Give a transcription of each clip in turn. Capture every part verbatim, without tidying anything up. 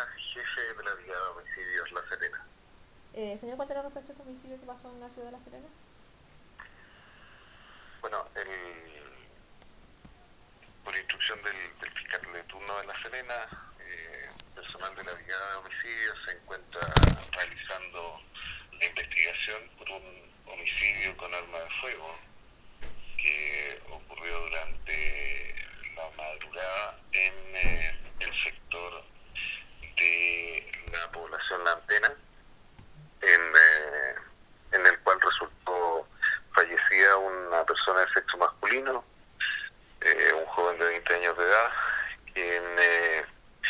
jefe de la Brigada de Homicidios La Serena. Eh, señor, ¿cuál era respecto a este homicidio que pasó en la ciudad de La Serena? Bueno, el, por instrucción del, del fiscal de turno de La Serena, eh, personal de la Brigada de Homicidios se encuentra realizando la investigación por un homicidio con arma de fuego que ocurrió durante la madrugada en eh, el sector de la población La Antena, en, eh, en el cual resultó fallecida una persona de sexo masculino, eh, un joven de veinte años de edad, quien eh,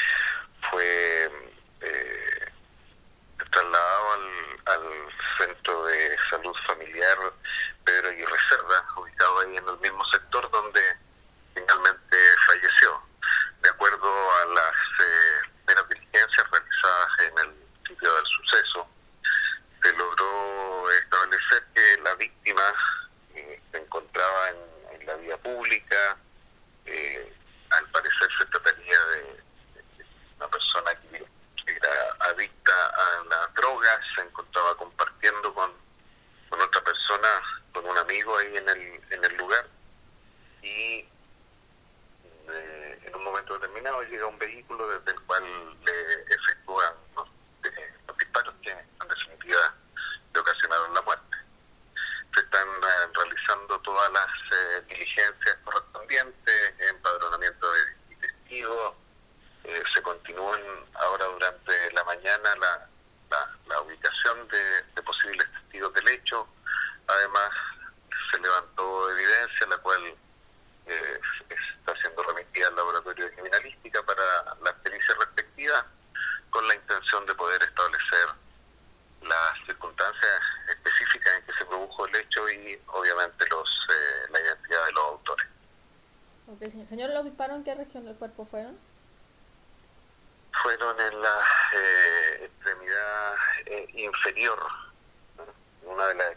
fue eh, trasladado al, al centro de salud familiar Pedro Aguirre Cerda, ubicado ahí en el mismo sector donde finalmente falleció. De acuerdo a las eh, primeras diligencias realizadas en el sitio del suceso, se logró establecer que la víctima eh, se encontraba en, en la vía pública. Eh, al parecer se trataría de, de una persona que era adicta a las drogas, se encontraba compartiendo con, con otra persona, con un amigo ahí en el, en el lugar, y eh, en un momento determinado llega un vehículo desde el cual le efectúan los, eh, los disparos que en definitiva le ocasionaron la muerte. Se están eh, realizando todas las eh, diligencias correspondientes, empadronamiento de testigos, eh, se continúan ahora durante la mañana la, la, la ubicación de, de posibles testigos del hecho. Además, se levantó evidencia, la cual eh, está siendo remitida al laboratorio de criminalística para las pericias respectivas, con la intención de poder establecer las circunstancias específicas en que se produjo el hecho y obviamente los eh, la identidad de los autores. Ok, señor. Señor, ¿los disparos en qué región del cuerpo fueron? Fueron en la eh, extremidad eh, inferior, una de las